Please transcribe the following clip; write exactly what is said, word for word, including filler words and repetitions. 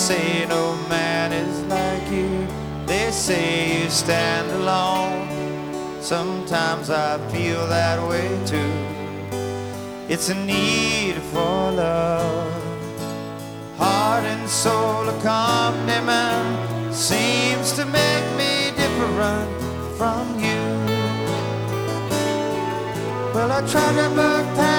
say no man is like you. They say you stand alone. Sometimes I feel that way too. It's a need for love. Heart and soul accompaniment seems to make me different from you. Well, I tried to look past